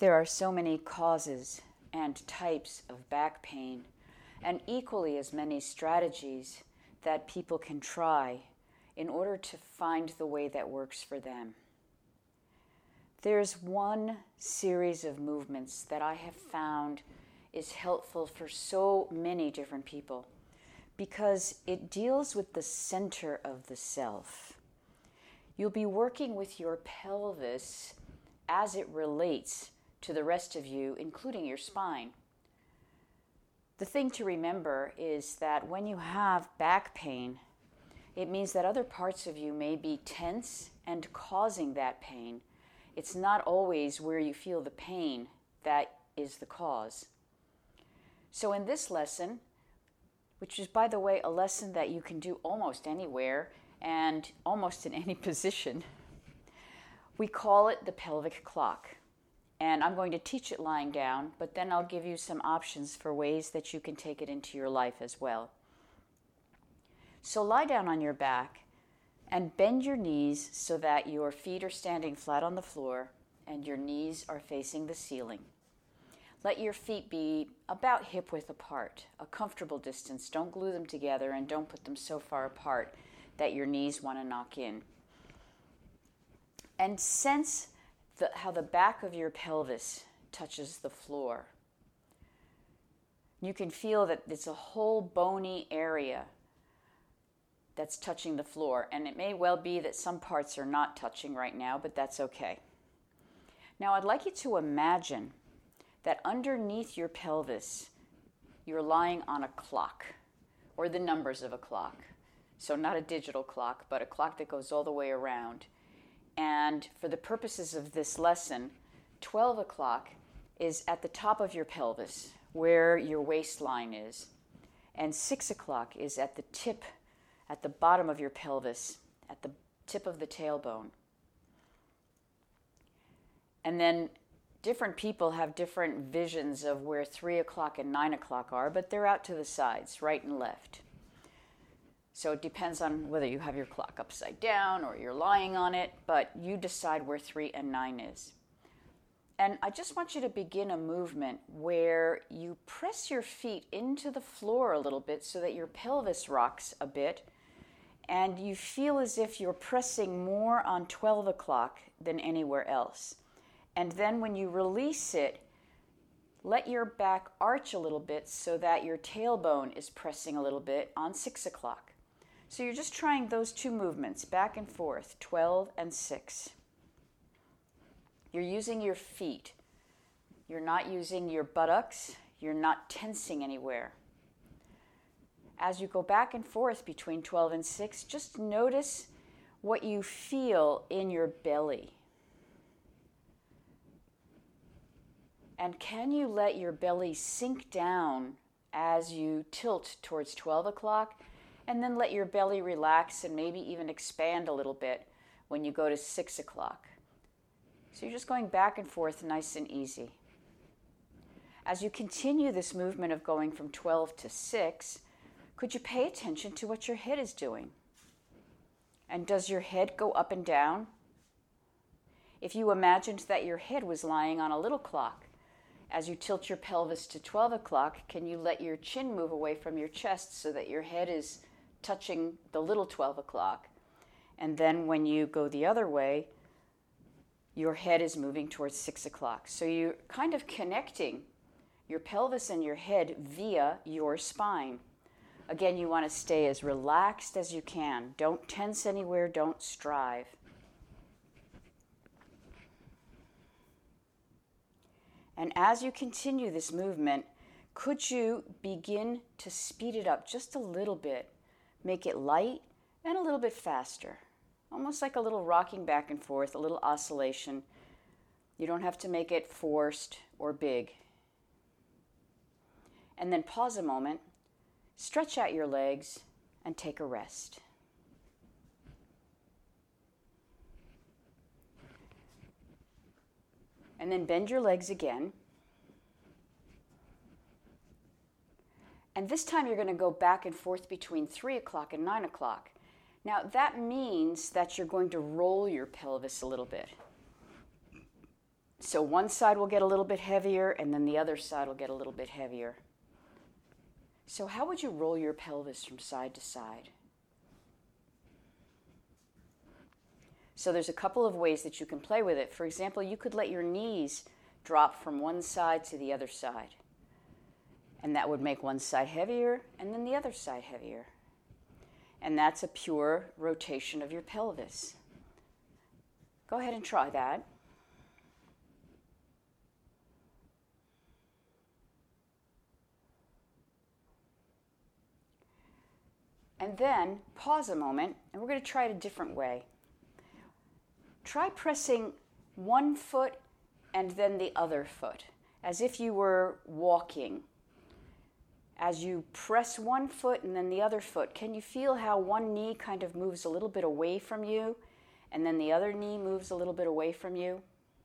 There are so many causes and types of back pain, and equally as many strategies that people can try in order to find the way that works for them. There's one series of movements that I have found is helpful for so many different people because it deals with the center of the self. You'll be working with your pelvis as it relates to the rest of you, including your spine. The thing to remember is that when you have back pain, it means that other parts of you may be tense and causing that pain. It's not always where you feel the pain that is the cause. So in this lesson, which is, by the way, a lesson that you can do almost anywhere and almost in any position, we call it the pelvic clock. And I'm going to teach it lying down, but then I'll give you some options for ways that you can take it into your life as well. So lie down on your back and bend your knees so that your feet are standing flat on the floor and your knees are facing the ceiling. Let your feet be about hip width apart, a comfortable distance. Don't glue them together and don't put them so far apart that your knees want to knock in. And sense how the back of your pelvis touches the floor. You can feel that it's a whole bony area that's touching the floor, and it may well be that some parts are not touching right now, but that's okay. Now I'd like you to imagine that underneath your pelvis you're lying on a clock, or the numbers of a clock. So not a digital clock, but a clock that goes all the way around. And for the purposes of this lesson, 12 o'clock is at the top of your pelvis, where your waistline is. And 6 o'clock is at the tip, at the bottom of your pelvis, at the tip of the tailbone. And then different people have different visions of where 3 o'clock and 9 o'clock are, but they're out to the sides, right and left. So it depends on whether you have your clock upside down or you're lying on it, but you decide where 3 and 9 is. And I just want you to begin a movement where you press your feet into the floor a little bit so that your pelvis rocks a bit, and you feel as if you're pressing more on 12 o'clock than anywhere else. And then when you release it, let your back arch a little bit so that your tailbone is pressing a little bit on 6 o'clock. So you're just trying those two movements, back and forth, 12 and 6. You're using your feet. You're not using your buttocks. You're not tensing anywhere. As you go back and forth between 12 and 6, just notice what you feel in your belly. And can you let your belly sink down as you tilt towards 12 o'clock? And then let your belly relax and maybe even expand a little bit when you go to 6 o'clock. So you're just going back and forth nice and easy. As you continue this movement of going from 12 to 6, could you pay attention to what your head is doing? And does your head go up and down? If you imagined that your head was lying on a little clock, as you tilt your pelvis to 12 o'clock, can you let your chin move away from your chest so that your head is touching the little 12 o'clock? And then when you go the other way, your head is moving towards 6 o'clock. So you're kind of connecting your pelvis and your head via your spine. Again, you want to stay as relaxed as you can. Don't tense anywhere, don't strive. And as you continue this movement, could you begin to speed it up just a little bit? Make it light and a little bit faster. Almost like a little rocking back and forth, a little oscillation. You don't have to make it forced or big. And then pause a moment, stretch out your legs, and take a rest. And then bend your legs again. And this time you're going to go back and forth between 3 o'clock and 9 o'clock. Now that means that you're going to roll your pelvis a little bit. So one side will get a little bit heavier, and then the other side will get a little bit heavier. So how would you roll your pelvis from side to side? So there's a couple of ways that you can play with it. For example, you could let your knees drop from one side to the other side. And that would make one side heavier and then the other side heavier. And that's a pure rotation of your pelvis. Go ahead and try that. And then pause a moment, and we're going to try it a different way. Try pressing one foot and then the other foot, as if you were walking. As you press one foot and then the other foot, can you feel how one knee kind of moves a little bit away from you, and then the other knee moves a little bit away from you?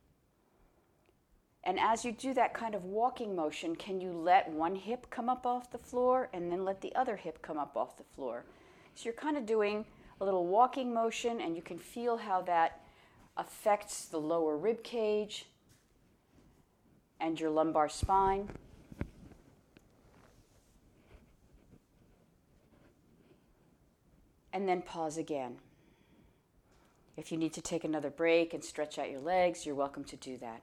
And as you do that kind of walking motion, can you let one hip come up off the floor and then let the other hip come up off the floor? So you're kind of doing a little walking motion, and you can feel how that affects the lower rib cage and your lumbar spine. And then pause again. If you need to take another break and stretch out your legs, you're welcome to do that.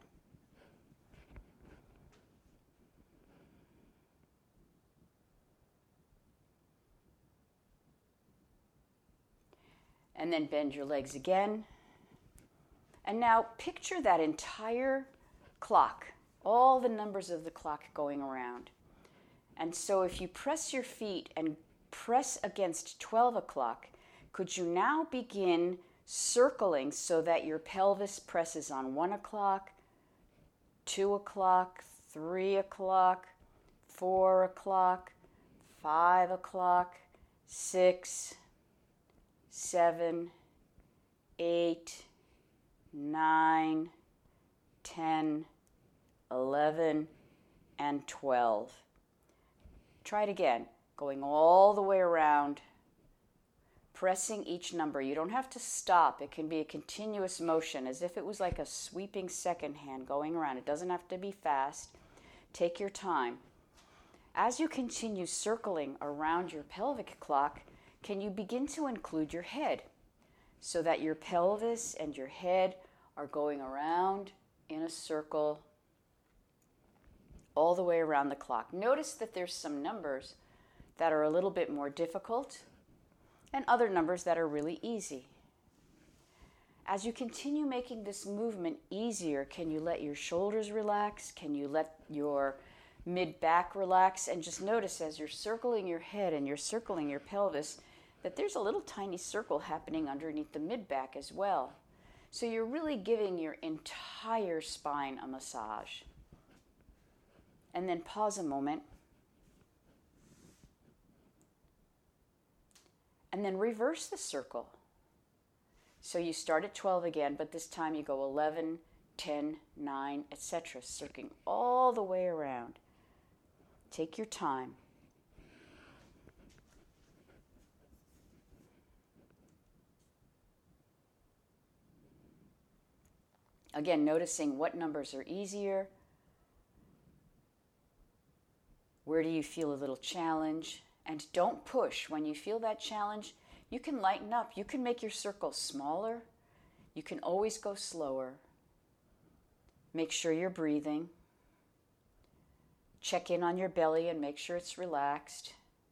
And then bend your legs again. And now picture that entire clock, all the numbers of the clock going around. And so if you press your feet and press against 12 o'clock, could you now begin circling so that your pelvis presses on 1 o'clock, 2 o'clock, 3 o'clock, 4 o'clock, 5 o'clock, 6, 7, 8, 9, 10, 11, and 12. Try it again, going all the way around, pressing each number. You don't have to stop. It can be a continuous motion, as if it was like a sweeping second hand going around. It doesn't have to be fast. Take your time. As you continue circling around your pelvic clock, can you begin to include your head so that your pelvis and your head are going around in a circle all the way around the clock? Notice that there's some numbers that are a little bit more difficult and other numbers that are really easy. As you continue making this movement easier, can you let your shoulders relax? Can you let your mid-back relax? And just notice as you're circling your head and you're circling your pelvis that there's a little tiny circle happening underneath the mid-back as well. So you're really giving your entire spine a massage. And then pause a moment. And then reverse the circle. So you start at 12 again, but this time you go 11, 10, 9, etc., circling all the way around. Take your time. Again, noticing what numbers are easier. Where do you feel a little challenge? And don't push. When you feel that challenge, you can lighten up. You can make your circle smaller. You can always go slower. Make sure you're breathing. Check in on your belly and make sure it's relaxed.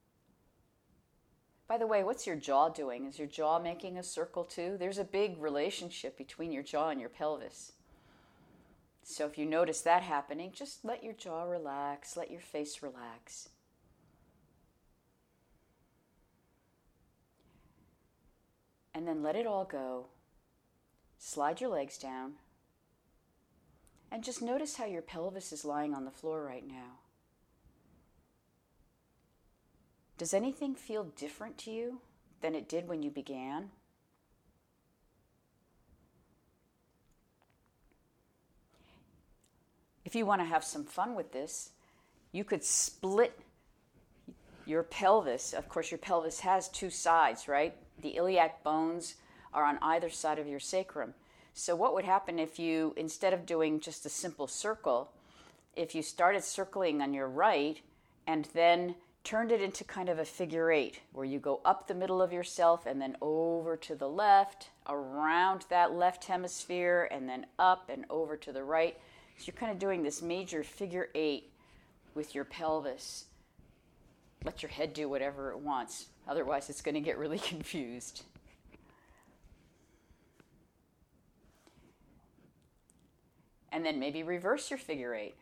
By the way, what's your jaw doing? Is your jaw making a circle too? There's a big relationship between your jaw and your pelvis. So if you notice that happening, just let your jaw relax, let your face relax. And then let it all go. Slide your legs down. And just notice how your pelvis is lying on the floor right now. Does anything feel different to you than it did when you began? If you want to have some fun with this, you could split your pelvis. Of course, your pelvis has two sides, right? The iliac bones are on either side of your sacrum. So what would happen if you, instead of doing just a simple circle, if you started circling on your right and then turned it into kind of a figure eight, where you go up the middle of yourself and then over to the left, around that left hemisphere, and then up and over to the right. So you're kind of doing this major figure eight with your pelvis. Let your head do whatever it wants. Otherwise, it's going to get really confused. And then maybe reverse your figure eight.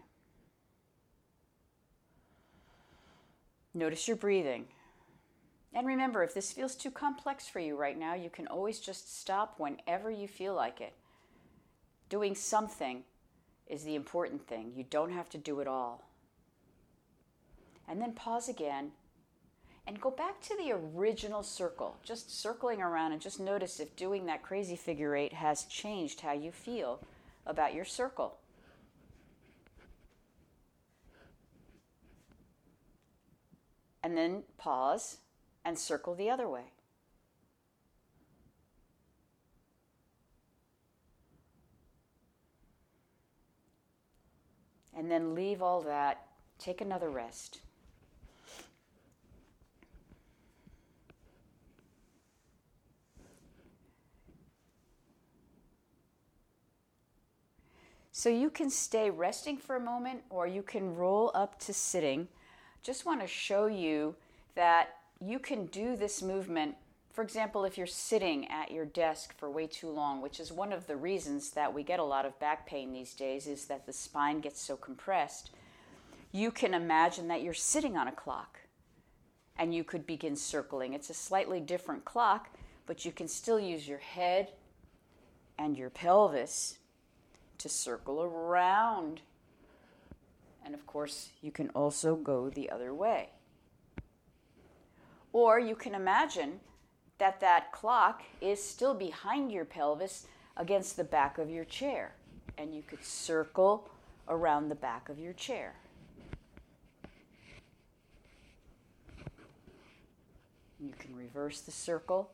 Notice your breathing. And remember, if this feels too complex for you right now, you can always just stop whenever you feel like it. Doing something is the important thing. You don't have to do it all. And then pause again and go back to the original circle, just circling around, and just notice if doing that crazy figure eight has changed how you feel about your circle. And then pause and circle the other way. And then leave all that, take another rest. So you can stay resting for a moment, or you can roll up to sitting. Just want to show you that you can do this movement. For example, if you're sitting at your desk for way too long, which is one of the reasons that we get a lot of back pain these days, is that the spine gets so compressed. You can imagine that you're sitting on a clock and you could begin circling. It's a slightly different clock, but you can still use your head and your pelvis to circle around. And of course, you can also go the other way. Or you can imagine that that clock is still behind your pelvis against the back of your chair. And you could circle around the back of your chair. You can reverse the circle.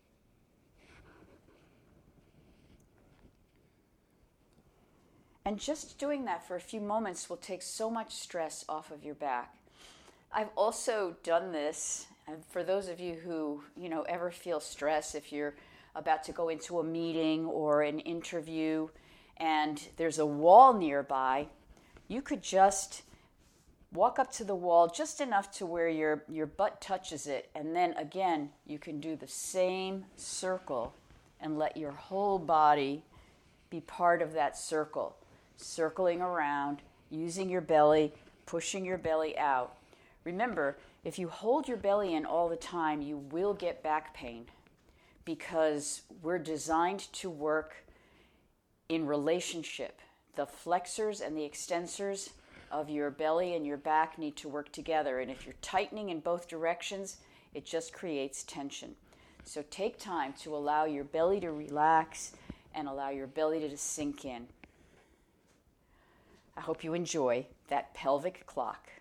And just doing that for a few moments will take so much stress off of your back. I've also done this, and for those of you who, ever feel stress, if you're about to go into a meeting or an interview and there's a wall nearby, you could just walk up to the wall just enough to where your butt touches it, and then again, you can do the same circle and let your whole body be part of that circle. Circling around, using your belly, pushing your belly out. Remember, if you hold your belly in all the time, you will get back pain, because we're designed to work in relationship. The flexors and the extensors of your belly and your back need to work together. And if you're tightening in both directions, it just creates tension. So take time to allow your belly to relax and allow your belly to sink in. I hope you enjoy that pelvic clock.